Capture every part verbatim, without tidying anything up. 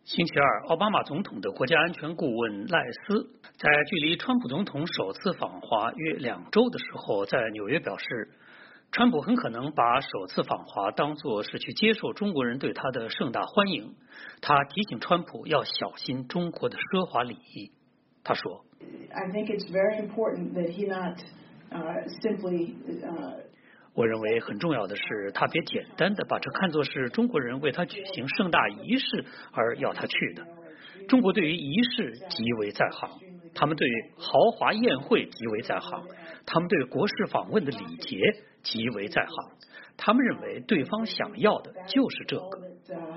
星期二，奥巴马总统的国家安全顾问赖斯在距离川普总统首次访华约两周的时候，在纽约表示，川普很可能把首次访华当作是去接受中国人对他的盛大欢迎。他提醒川普要小心中国的奢华礼仪。他说 I think it's very important that he not uh, simply uh, 我认为很重要的是，他别简单的把这看作是中国人为他举行盛大仪式而要他去的。中国对于仪式极为在行，他们对豪华宴会极为在行，他们对国事访问的礼节极为在行，他们认为对方想要的就是这个。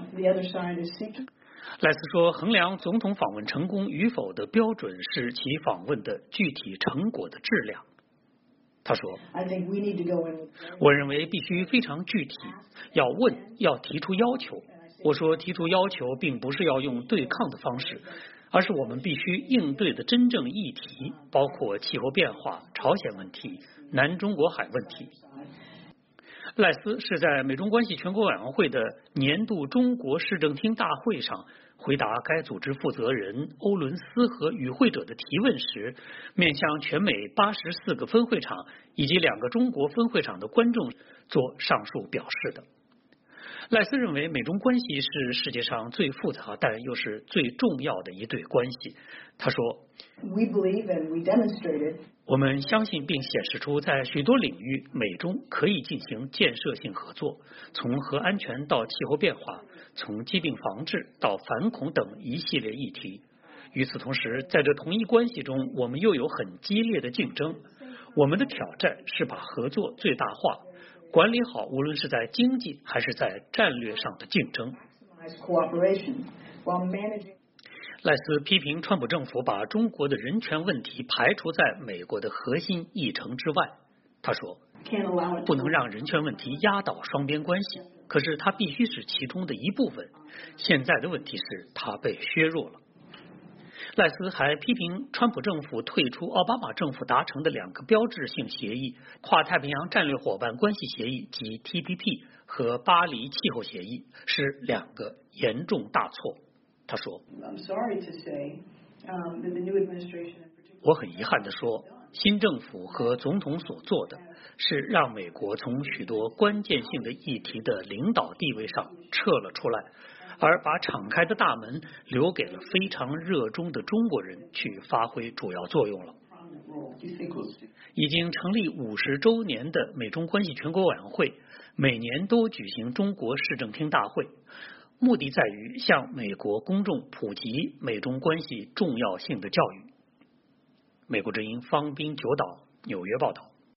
赖斯说，衡量总统访问成功与否的标准是其访问的具体成果的质量。他说，我认为必须非常具体，要问，要提出要求。我说提出要求并不是要用对抗的方式，而是我们必须应对的真正议题，包括气候变化、朝鲜问题、南中国海问题。赖斯是在美中关系全国委员会的年度中国市政厅大会上回答该组织负责人欧伦斯和与会者的提问时，面向全美八十四个分会场以及两个中国分会场的观众做上述表示的。赖斯认为美中关系是世界上最复杂但又是最重要的一对关系。他说， We believe and we demonstrated 我们相信并显示出在许多领域美中可以进行建设性合作，从核安全到气候变化，从疾病防治到反恐等一系列议题。与此同时，在这同一关系中，我们又有很激烈的竞争。我们的挑战是把合作最大化，管理好无论是在经济还是在战略上的竞争。赖斯批评川普政府把中国的人权问题排除在美国的核心议程之外。他说，不能让人权问题压倒双边关系，可是它必须是其中的一部分。现在的问题是它被削弱了。赖斯还批评川普政府退出奥巴马政府达成的两个标志性协议，跨太平洋战略伙伴关系协议及 T P P 和巴黎气候协议，是两个严重大错。他说，我很遗憾地说，新政府和总统所做的是让美国从许多关键性的议题的领导地位上撤了出来，而把敞开的大门留给了非常热衷的中国人去发挥主要作用了。已经成立五十周年的美中关系全国委员会每年都举行中国市政厅大会，目的在于向美国公众普及美中关系重要性的教育。美国之音方斌九岛，纽约报道。